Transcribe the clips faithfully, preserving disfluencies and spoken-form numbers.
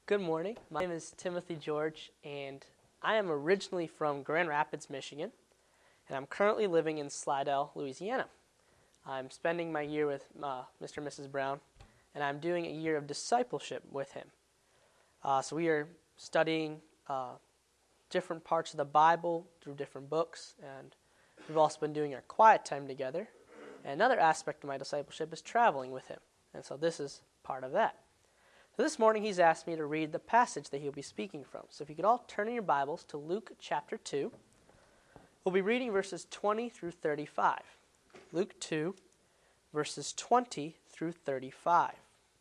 Good morning. My name is Timothy George, and I am originally from Grand Rapids, Michigan, and I'm currently living in Slidell, Louisiana. I'm spending my year with uh, Mister and Missus Brown, and I'm doing a year of discipleship with him. Uh, so we are studying uh, different parts of the Bible through different books, and we've also been doing our quiet time together. And another aspect of my discipleship is traveling with him, and so this is part of that. So this morning he's asked me to read the passage that he'll be speaking from. So if you could all turn in your Bibles to Luke chapter two. We'll be reading verses twenty through thirty-five. Luke two, verses twenty through thirty-five.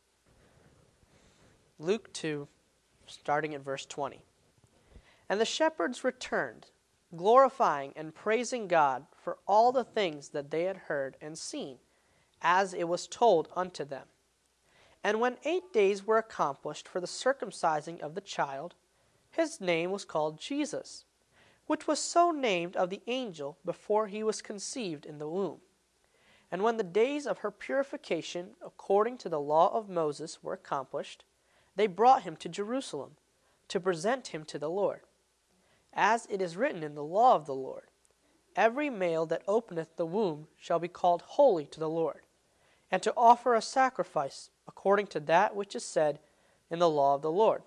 Luke two, starting at verse twenty. And the shepherds returned, glorifying and praising God for all the things that they had heard and seen, as it was told unto them. And when eight days were accomplished for the circumcising of the child, his name was called Jesus, which was so named of the angel before he was conceived in the womb. And when the days of her purification, according to the law of Moses, were accomplished, they brought him to Jerusalem, to present him to the Lord. As it is written in the law of the Lord, every male that openeth the womb shall be called holy to the Lord, and to offer a sacrifice according to that which is said in the law of the Lord,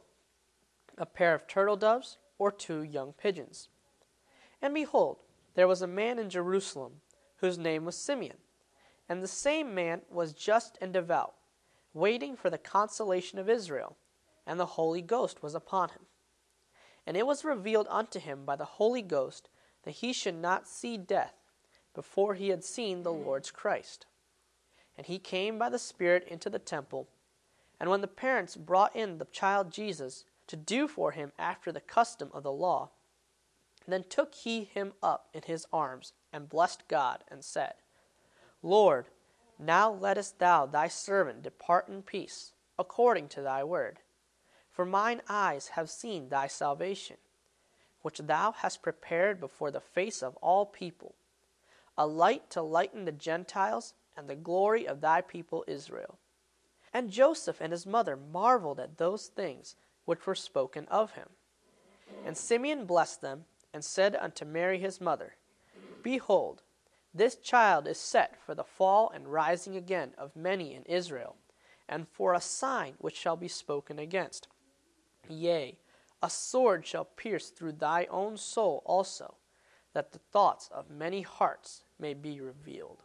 a pair of turtle doves or two young pigeons. And behold, there was a man in Jerusalem, whose name was Simeon, and the same man was just and devout, waiting for the consolation of Israel, and the Holy Ghost was upon him. And it was revealed unto him by the Holy Ghost that he should not see death before he had seen the Lord's Christ. And he came by the Spirit into the temple. And when the parents brought in the child Jesus to do for him after the custom of the law, then took he him up in his arms, and blessed God, and said, Lord, now lettest thou thy servant depart in peace, according to thy word. For mine eyes have seen thy salvation, which thou hast prepared before the face of all people, a light to lighten the Gentiles, and the glory of thy people Israel. And Joseph and his mother marveled at those things which were spoken of him. And Simeon blessed them, and said unto Mary his mother, Behold, this child is set for the fall and rising again of many in Israel, and for a sign which shall be spoken against. Yea, a sword shall pierce through thy own soul also, that the thoughts of many hearts may be revealed.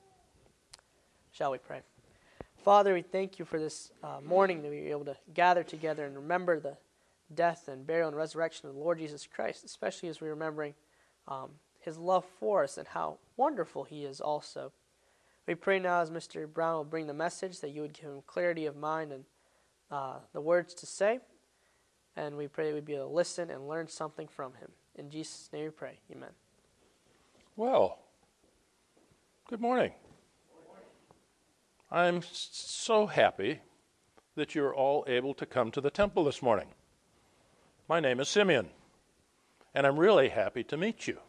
Shall we pray? Father, we thank you for this uh, morning that we were able to gather together and remember the death and burial and resurrection of the Lord Jesus Christ, especially as we're remembering um, his love for us and how wonderful he is also. We pray now as Mister Brown will bring the message that you would give him clarity of mind and uh, the words to say, and we pray that we'd be able to listen and learn something from him. In Jesus' name we pray. Amen. Well, good morning. I'm so happy that you're all able to come to the temple this morning. My name is Simeon, and I'm really happy to meet you.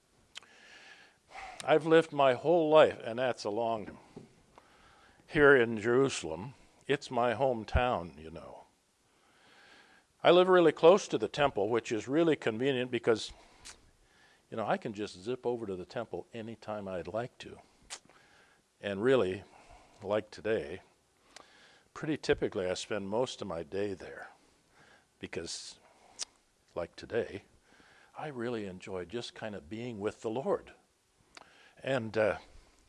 I've lived my whole life, and that's a long, here in Jerusalem. It's my hometown, you know. I live really close to the temple, which is really convenient because, you know, I can just zip over to the temple anytime I'd like to. And really, like today, pretty typically I spend most of my day there because, like today, I really enjoy just kind of being with the Lord. And uh,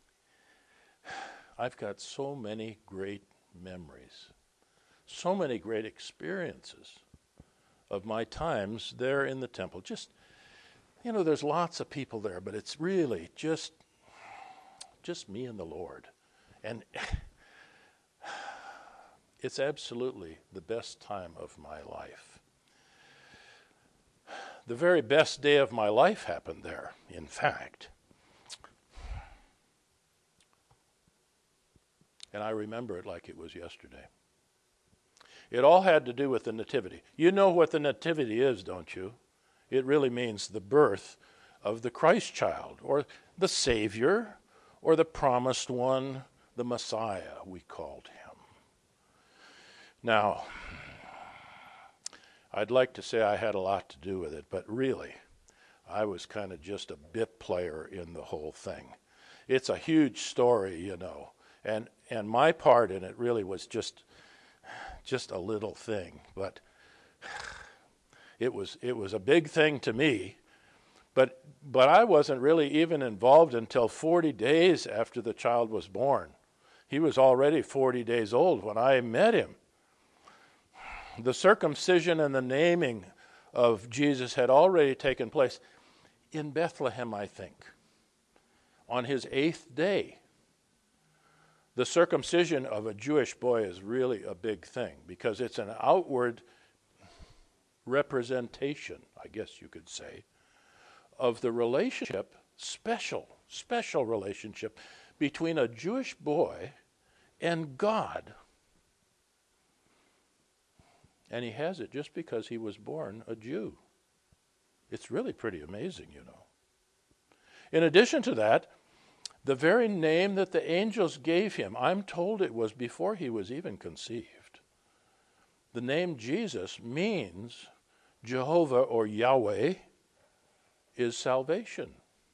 I've got so many great memories, so many great experiences of my times there in the temple. Just, you know, there's lots of people there, but it's really just, just me and the Lord. And it's absolutely the best time of my life. The very best day of my life happened there, in fact. And I remember it like it was yesterday. It all had to do with the nativity. You know what the nativity is, don't you? It really means the birth of the Christ child, or the Savior, or the promised one, the Messiah, we called him. Now, I'd like to say I had a lot to do with it, but really, I was kind of just a bit player in the whole thing. It's a huge story, you know, and and my part in it really was just just a little thing, but it was it was a big thing to me. But but I wasn't really even involved until forty days after the child was born. He was already forty days old when I met him. The circumcision and the naming of Jesus had already taken place in Bethlehem, I think, on his eighth day. The circumcision of a Jewish boy is really a big thing because it's an outward representation, I guess you could say, of the relationship, special, special relationship between a Jewish boy and God. And he has it just because he was born a Jew. It's really pretty amazing, you know. In addition to that, the very name that the angels gave him, I'm told it was before he was even conceived. The name Jesus means Jehovah or Yahweh is salvation.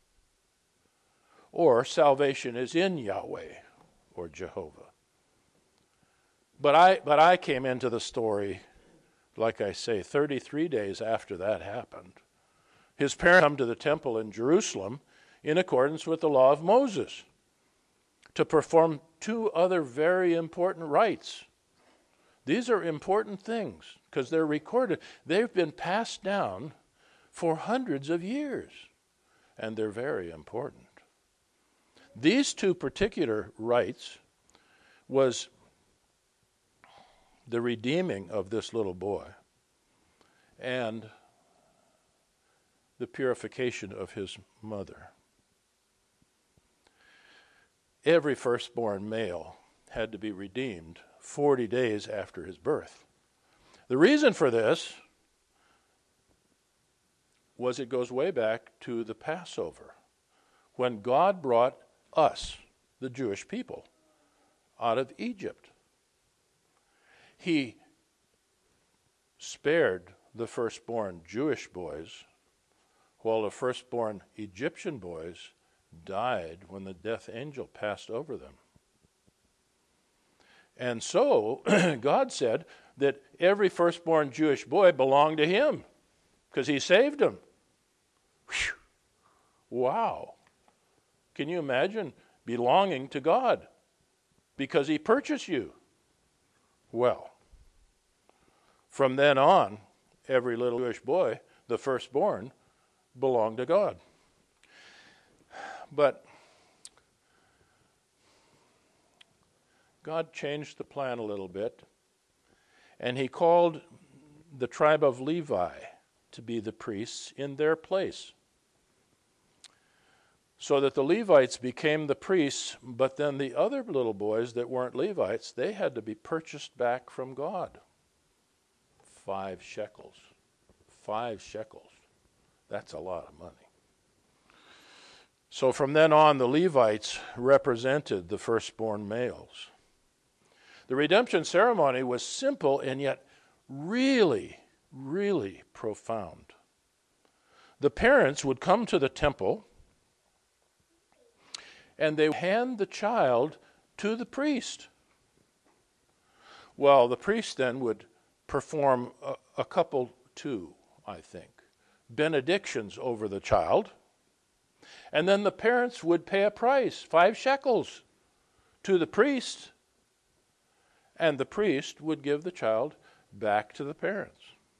Or salvation is in Yahweh or Jehovah. But I, but I came into the story, like I say, thirty-three days after that happened. His parents come to the temple in Jerusalem in accordance with the law of Moses to perform two other very important rites. These are important things because they're recorded. They've been passed down for hundreds of years, and they're very important. These two particular rites was the redeeming of this little boy and the purification of his mother. Every firstborn male had to be redeemed forty days after his birth. The reason for this was it goes way back to the Passover, when God brought us, the Jewish people, out of Egypt. He spared the firstborn Jewish boys, while the firstborn Egyptian boys died when the death angel passed over them. And so God said that every firstborn Jewish boy belonged to him because he saved them. Whew. Wow. Can you imagine belonging to God because he purchased you? Well, from then on, every little Jewish boy, the firstborn, belonged to God. But God changed the plan a little bit, and he called the tribe of Levi to be the priests in their place, so that the Levites became the priests, but then the other little boys that weren't Levites, they had to be purchased back from God. Five shekels. Five shekels. That's a lot of money. So from then on, the Levites represented the firstborn males. The redemption ceremony was simple and yet really, really profound. The parents would come to the temple and they would hand the child to the priest. Well, the priest then would perform a, a couple, two, I think, benedictions over the child. And then the parents would pay a price, five shekels, to the priest. And the priest would give the child back to the parents.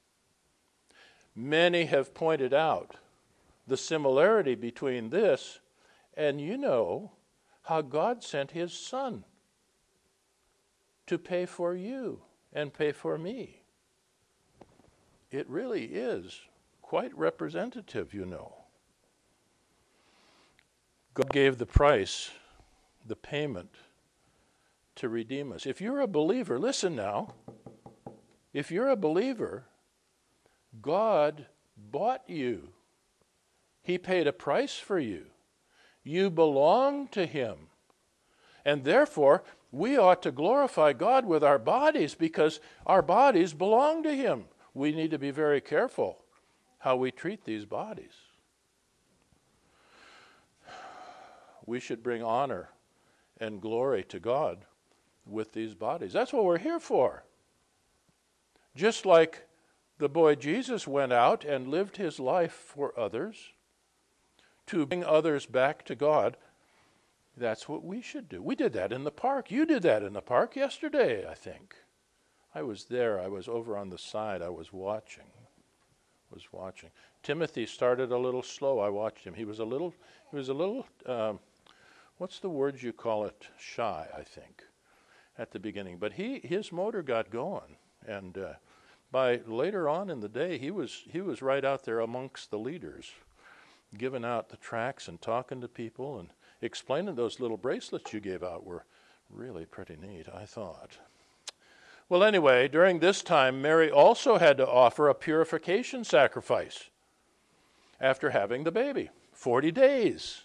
Many have pointed out the similarity between this and, you know, how God sent his son to pay for you and pay for me. It really is quite representative, you know. God gave the price, the payment, to redeem us. If you're a believer, listen now. If you're a believer, God bought you. He paid a price for you. You belong to him. And therefore, we ought to glorify God with our bodies because our bodies belong to him. we need to be very careful how we treat these bodies. We should bring honor and glory to God with these bodies. That's what we're here for. Just like the boy Jesus went out and lived his life for others, to bring others back to God, that's what we should do. We did that in the park. You did that in the park yesterday, I think. I was there. I was over on the side. I was watching. Was watching. Timothy started a little slow. I watched him. He was a little, he was a little, um, what's the word you call it? Shy, I think, at the beginning. But he, his motor got going. And uh, by later on in the day, he was, he was right out there amongst the leaders, giving out the tracts and talking to people and explaining. Those little bracelets you gave out were really pretty neat, I thought. Well, anyway, during this time, Mary also had to offer a purification sacrifice after having the baby, forty days.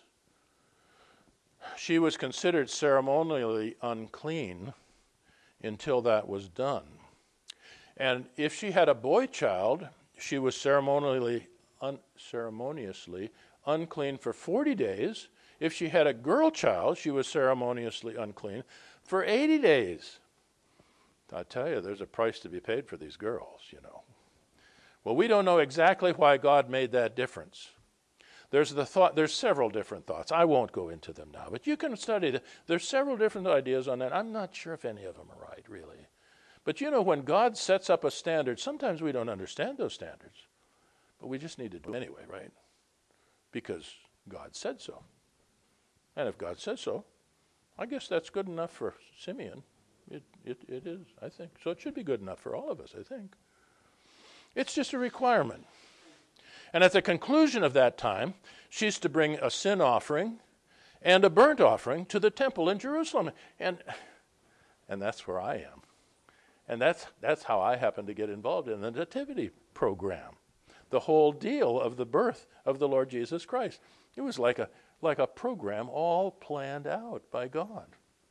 She was considered ceremonially unclean until that was done. And if she had a boy child, she was ceremonially, un- ceremoniously unclean for forty days. If she had a girl child, she was ceremoniously unclean for eighty days. I tell you, there's a price to be paid for these girls, you know. Well, we don't know exactly why God made that difference. There's the thought. There's several different thoughts. I won't go into them now, but you can study it. There's several different ideas on that. I'm not sure if any of them are right, really. But you know, when God sets up a standard, sometimes we don't understand those standards, but we just need to do it anyway, right? Because God said so. And if God says so, I guess that's good enough for Simeon. It, it, it is, I think. So it should be good enough for all of us, I think. It's just a requirement. And at the conclusion of that time, she's to bring a sin offering and a burnt offering to the temple in Jerusalem. And, and that's where I am. And that's, that's how I happen to get involved in the nativity program. The whole deal of the birth of the Lord Jesus Christ. It was like a, like a program all planned out by God.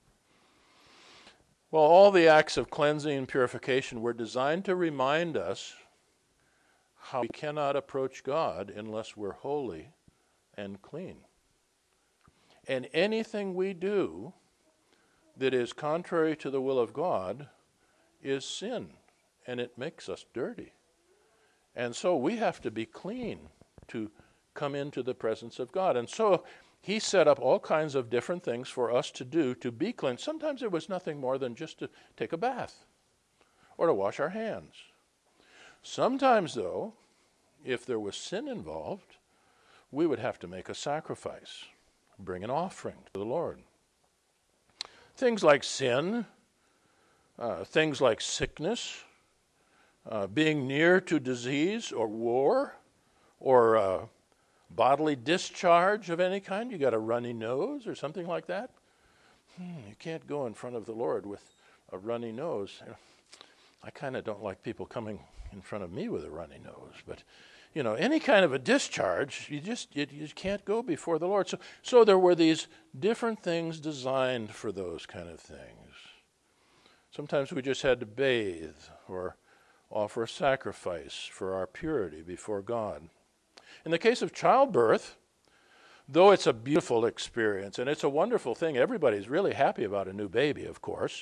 Well, all the acts of cleansing and purification were designed to remind us how we cannot approach God unless we're holy and clean. And anything we do that is contrary to the will of God is sin, and it makes us dirty. And so we have to be clean to come into the presence of God. And so he set up all kinds of different things for us to do to be clean. Sometimes it was nothing more than just to take a bath or to wash our hands. Sometimes, though, if there was sin involved, we would have to make a sacrifice, bring an offering to the Lord. Things like sin, uh, things like sickness, uh, being near to disease or war, or uh, bodily discharge of any kind. You got a runny nose or something like that. Hmm, you can't go in front of the Lord with a runny nose. I kind of don't like people coming in front of me with a runny nose, but you know, any kind of a discharge, you just you, you can't go before the Lord. So, so there were these different things designed for those kind of things. Sometimes we just had to bathe or offer a sacrifice for our purity before God. In the case of childbirth, though it's a beautiful experience and it's a wonderful thing, everybody's really happy about a new baby, of course.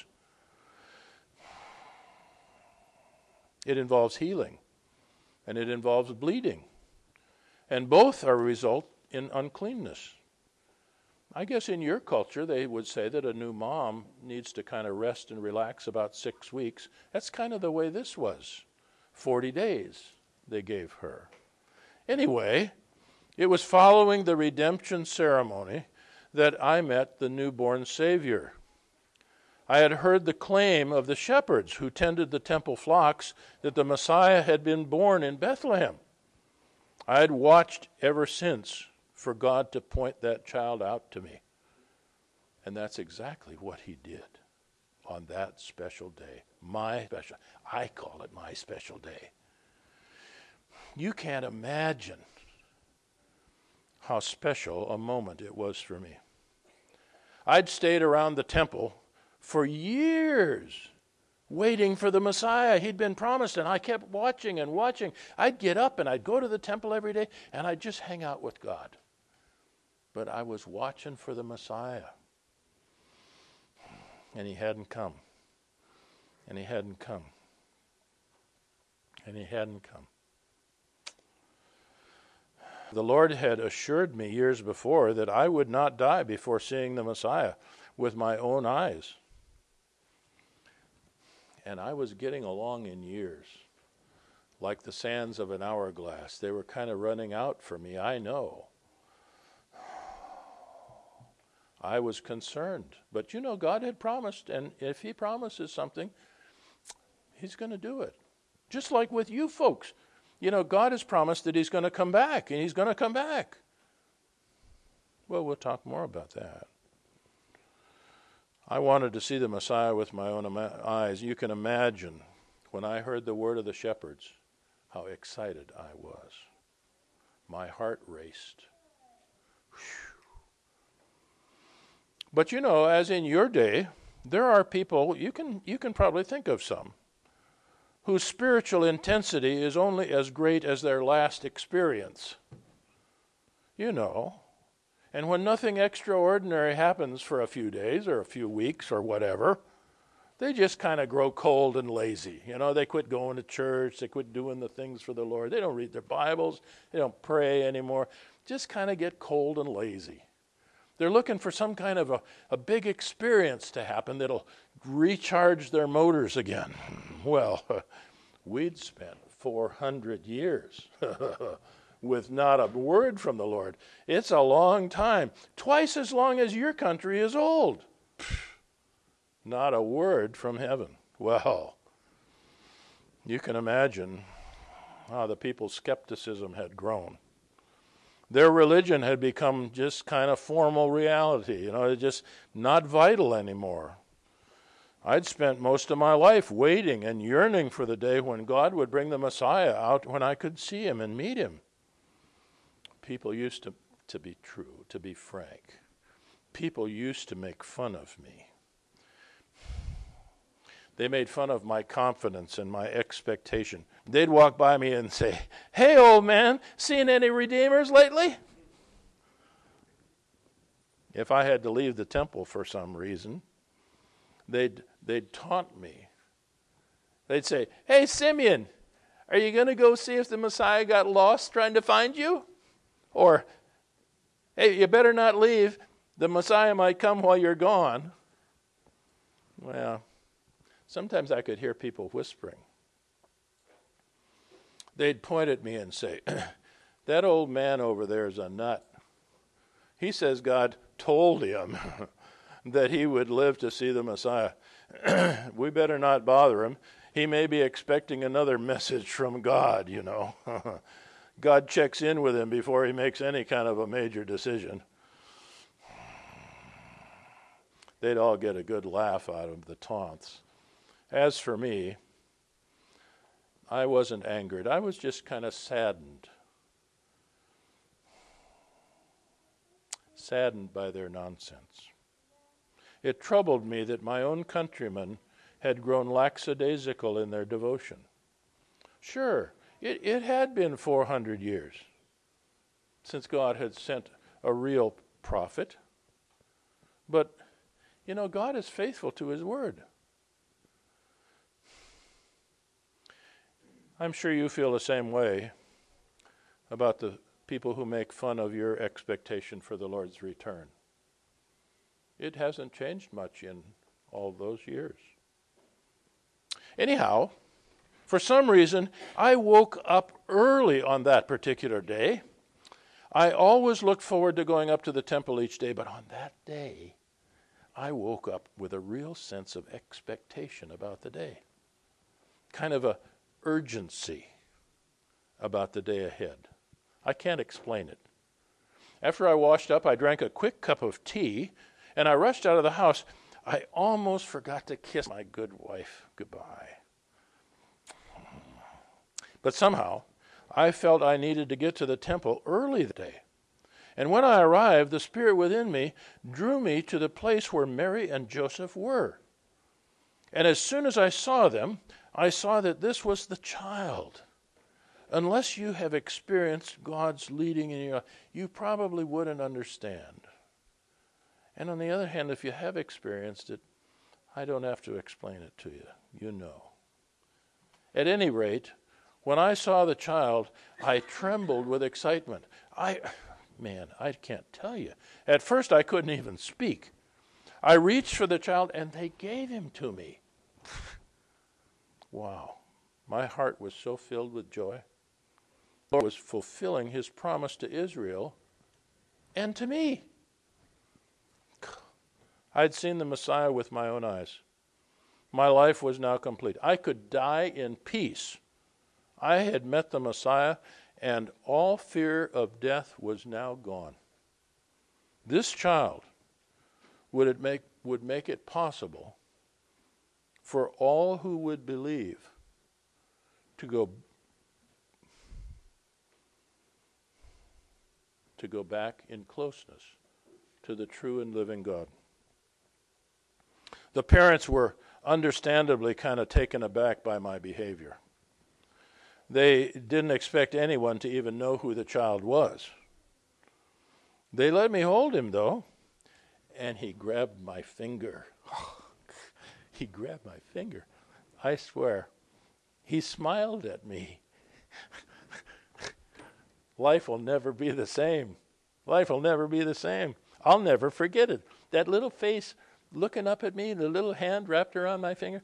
It involves healing and it involves bleeding. And both are a result in uncleanness. I guess in your culture they would say that a new mom needs to kind of rest and relax about six weeks. That's kind of the way this was. Forty days they gave her. Anyway, it was following the redemption ceremony that I met the newborn Savior. I had heard the claim of the shepherds who tended the temple flocks that the Messiah had been born in Bethlehem. I had watched ever since for God to point that child out to me. And that's exactly what he did on that special day. My special, I call it my special day. You can't imagine how special a moment it was for me. I'd stayed around the temple for years waiting for the Messiah he'd been promised, and I kept watching and watching. I'd get up and I'd go to the temple every day, and I'd just hang out with God. But I was watching for the Messiah. And he hadn't come. And he hadn't come. And he hadn't come. The Lord had assured me years before that I would not die before seeing the Messiah with my own eyes. And I was getting along in years, like the sands of an hourglass. They were kind of running out for me, I know. I was concerned. But you know, God had promised, and if he promises something, he's going to do it. Just like with you folks. You know, God has promised that he's going to come back, and he's going to come back. Well, we'll talk more about that. I wanted to see the Messiah with my own ima- eyes. You can imagine, when I heard the word of the shepherds, how excited I was. My heart raced. Whew. But you know, as in your day, there are people, you can you can probably think of some, whose spiritual intensity is only as great as their last experience. You know. And when nothing extraordinary happens for a few days or a few weeks or whatever, they just kind of grow cold and lazy. You know, they quit going to church, they quit doing the things for the Lord. They don't read their Bibles, they don't pray anymore. Just kind of get cold and lazy. They're looking for some kind of a, a big experience to happen that'll recharge their motors again. Well, we'd spent four hundred years with not a word from the Lord. It's a long time, twice as long as your country is old. Not a word from heaven. Well, you can imagine how the people's skepticism had grown. Their religion had become just kind of formal reality. You know, it's just not vital anymore. I'd spent most of my life waiting and yearning for the day when God would bring the Messiah out, when I could see him and meet him. People used to, to be true, to be frank. People used to make fun of me. They made fun of my confidence and my expectation. They'd walk by me and say, "Hey, old man, seen any redeemers lately?" If I had to leave the temple for some reason, they'd, they'd taunt me. They'd say, "Hey, Simeon, are you going to go see if the Messiah got lost trying to find you?" Or, "Hey, you better not leave. The Messiah might come while you're gone." Well, sometimes I could hear people whispering. They'd point at me and say, "That old man over there is a nut. He says God told him that he would live to see the Messiah. We better not bother him. He may be expecting another message from God, you know." God checks in with him before he makes any kind of a major decision. They'd all get a good laugh out of the taunts. As for me, I wasn't angered. I was just kind of saddened. Saddened by their nonsense. It troubled me that my own countrymen had grown lackadaisical in their devotion. Sure, it, it had been four hundred years since God had sent a real prophet. But, you know, God is faithful to his word. I'm sure you feel the same way about the people who make fun of your expectation for the Lord's return. It hasn't changed much in all those years. Anyhow, for some reason, I woke up early on that particular day. I always looked forward to going up to the temple each day, but on that day, I woke up with a real sense of expectation about the day. Kind of a urgency about the day ahead. I can't explain it. After I washed up, I drank a quick cup of tea, and I rushed out of the house. I almost forgot to kiss my good wife goodbye. But somehow, I felt I needed to get to the temple early that day. And when I arrived, the Spirit within me drew me to the place where Mary and Joseph were. And as soon as I saw them, I saw that this was the child. Unless you have experienced God's leading in your life, you probably wouldn't understand. And on the other hand, if you have experienced it, I don't have to explain it to you. You know. At any rate, when I saw the child, I trembled with excitement. I, man, I can't tell you. At first, I couldn't even speak. I reached for the child, and they gave him to me. Wow. My heart was so filled with joy. The Lord was fulfilling his promise to Israel and to me. I'd seen the Messiah with my own eyes. My life was now complete. I could die in peace. I had met the Messiah, and all fear of death was now gone. This child would it make would make it possible for all who would believe to go to go back in closeness to the true and living God. The parents were understandably kind of taken aback by my behavior. They didn't expect anyone to even know who the child was. They let me hold him, though, and he grabbed my finger. He grabbed my finger. I swear, he smiled at me. Life will never be the same. Life will never be the same. I'll never forget it. That little face looking up at me, the little hand wrapped around my finger.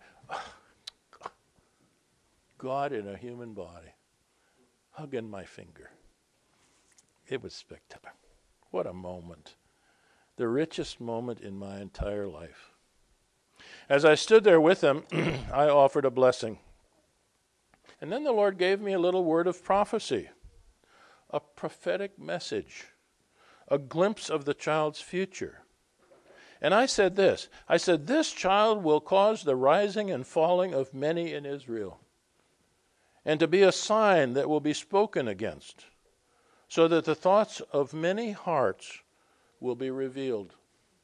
God in a human body, hugging my finger. It was spectacular. What a moment. The richest moment in my entire life. As I stood there with them, I offered a blessing. And then the Lord gave me a little word of prophecy, a prophetic message, a glimpse of the child's future. And I said this, I said, this child will cause the rising and falling of many in Israel, and to be a sign that will be spoken against, so that the thoughts of many hearts will be revealed.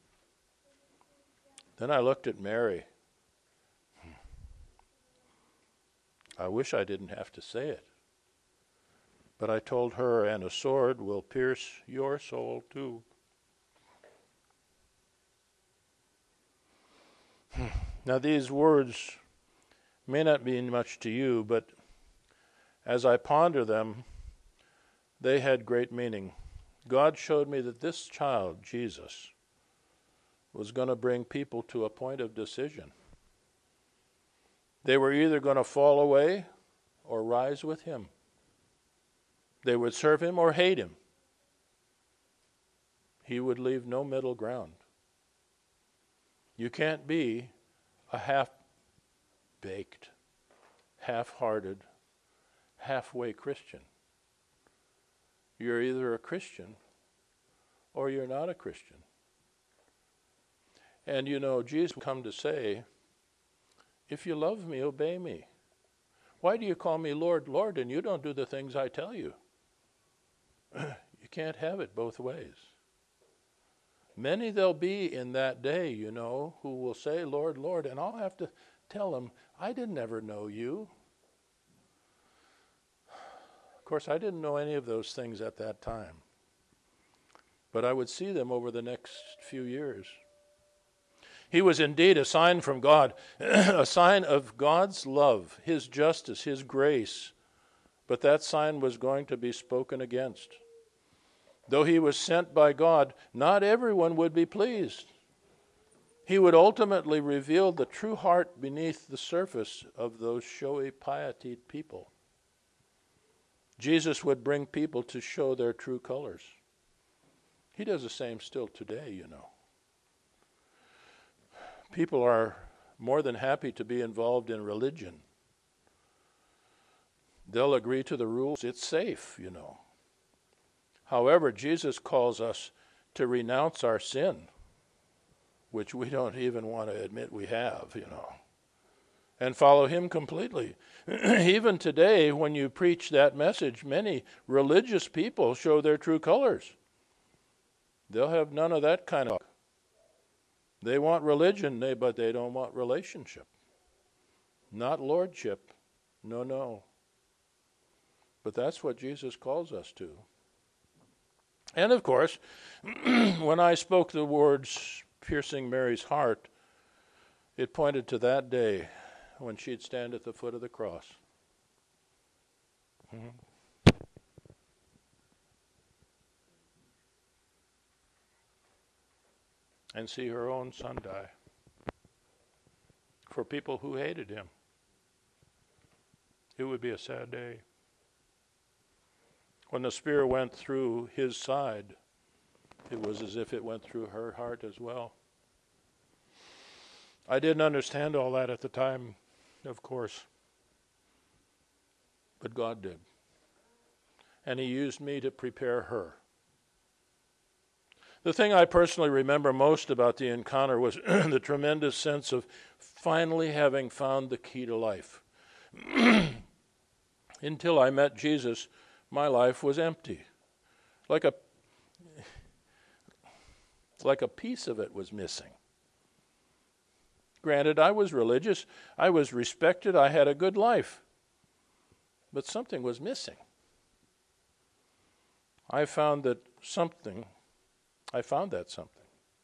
Then I looked at Mary. I wish I didn't have to say it. But I told her, and a sword will pierce your soul too. Now these words may not mean much to you, but as I ponder them, they had great meaning. God showed me that this child, Jesus, was going to bring people to a point of decision. They were either going to fall away or rise with him. They would serve him or hate him. He would leave no middle ground. You can't be a half-baked, half-hearted, halfway Christian. You're either a Christian or you're not a Christian. And you know, Jesus come to say, if you love me, obey me. Why do you call me Lord, Lord, and you don't do the things I tell you? You can't have it both ways. Many there'll be in that day, you know, who will say, Lord, Lord, and I'll have to tell them, I didn't ever know you. Of course, I didn't know any of those things at that time. But I would see them over the next few years. He was indeed a sign from God, a sign of God's love, his justice, his grace. But that sign was going to be spoken against. Though he was sent by God, not everyone would be pleased. He would ultimately reveal the true heart beneath the surface of those showy, pietied people. Jesus would bring people to show their true colors. He does the same still today, you know. People are more than happy to be involved in religion. They'll agree to the rules. It's safe, you know. However, Jesus calls us to renounce our sin, which we don't even want to admit we have, you know, and follow him completely. Even today, when you preach that message, many religious people show their true colors. They'll have none of that kind of talk. They want religion, they, but they don't want relationship. Not lordship. No, no. But that's what Jesus calls us to. And of course, when I spoke the words piercing Mary's heart, it pointed to that day when she'd stand at the foot of the cross. Mm-hmm. And see her own son die for people who hated him. It would be a sad day. When the spear went through his side, it was as if it went through her heart as well. I didn't understand all that at the time, of course, but God did. And he used me to prepare her. The thing I personally remember most about the encounter was the tremendous sense of finally having found the key to life. Until I met Jesus, my life was empty. Like a, like a piece of it was missing. Granted, I was religious, I was respected, I had a good life. But something was missing. I found that something, I found that something.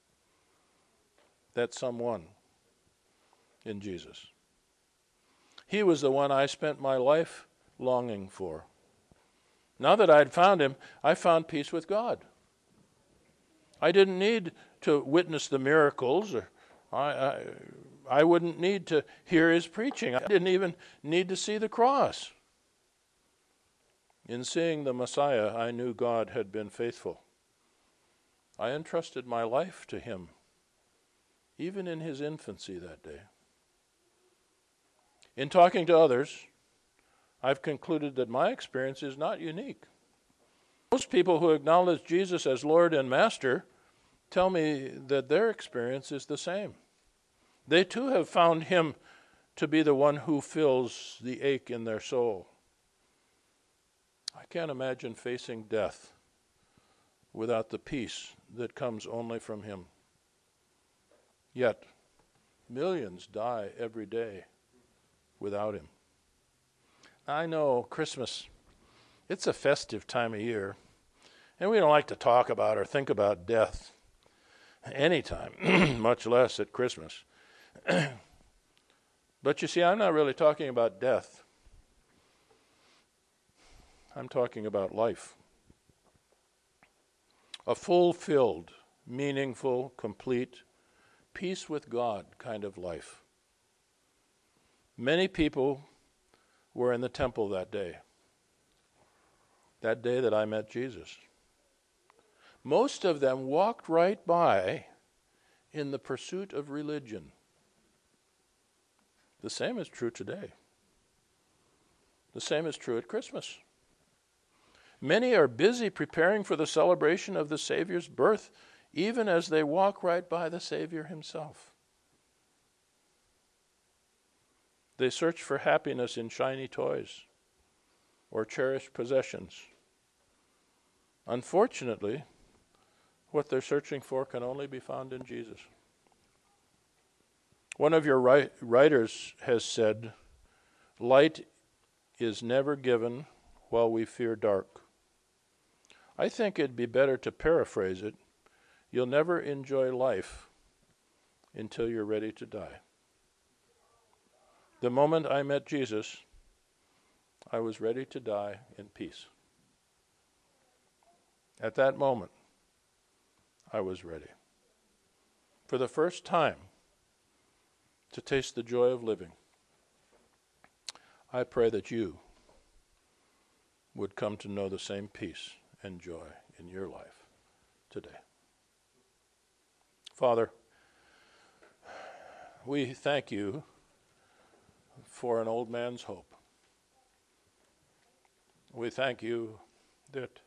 That someone in Jesus. He was the one I spent my life longing for. Now that I'd found him, I found peace with God. I didn't need to witness the miracles, or I, I, I wouldn't need to hear his preaching. I didn't even need to see the cross. In seeing the Messiah, I knew God had been faithful. I entrusted my life to him, even in his infancy that day. In talking to others, I've concluded that my experience is not unique. Most people who acknowledge Jesus as Lord and Master tell me that their experience is the same. They too have found him to be the one who fills the ache in their soul. I can't imagine facing death without the peace that comes only from him. Yet, millions die every day without him. I know Christmas, it's a festive time of year, and we don't like to talk about or think about death anytime, much less at Christmas. But you see, I'm not really talking about death. I'm talking about life. A fulfilled, meaningful, complete, peace with God kind of life. Many people were in the temple that day, that day that I met Jesus. Most of them walked right by in the pursuit of religion. The same is true today. The same is true at Christmas. Many are busy preparing for the celebration of the Savior's birth, even as they walk right by the Savior himself. They search for happiness in shiny toys or cherished possessions. Unfortunately, what they're searching for can only be found in Jesus. One of your write- writers has said, "Light is never given while we fear dark." I think it'd be better to paraphrase it, "You'll never enjoy life until you're ready to die." The moment I met Jesus, I was ready to die in peace. At that moment, I was ready. For the first time, to taste the joy of living. I pray that you would come to know the same peace and joy in your life today. Father, we thank you for an old man's hope. We thank you that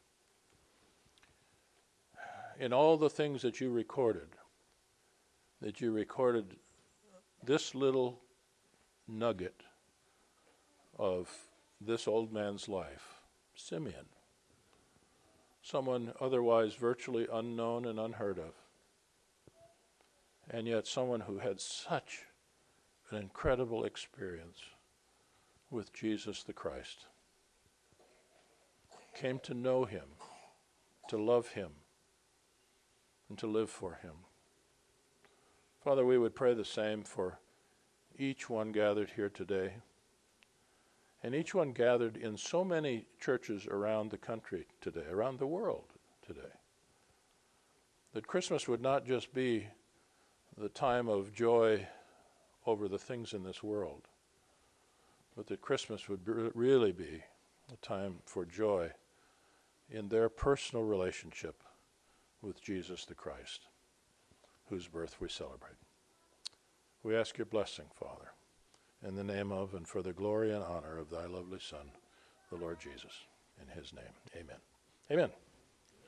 in all the things that you recorded, that you recorded this little nugget of this old man's life, Simeon, someone otherwise virtually unknown and unheard of, and yet someone who had such an incredible experience with Jesus the Christ. Came to know him, to love him, and to live for him. Father, we would pray the same for each one gathered here today, and each one gathered in so many churches around the country today, around the world today. That Christmas would not just be the time of joy over the things in this world, but that Christmas would be, really be a time for joy in their personal relationship with Jesus the Christ, whose birth we celebrate. We ask your blessing, Father, in the name of and for the glory and honor of thy lovely Son, the Lord Jesus. In his name, amen. Amen.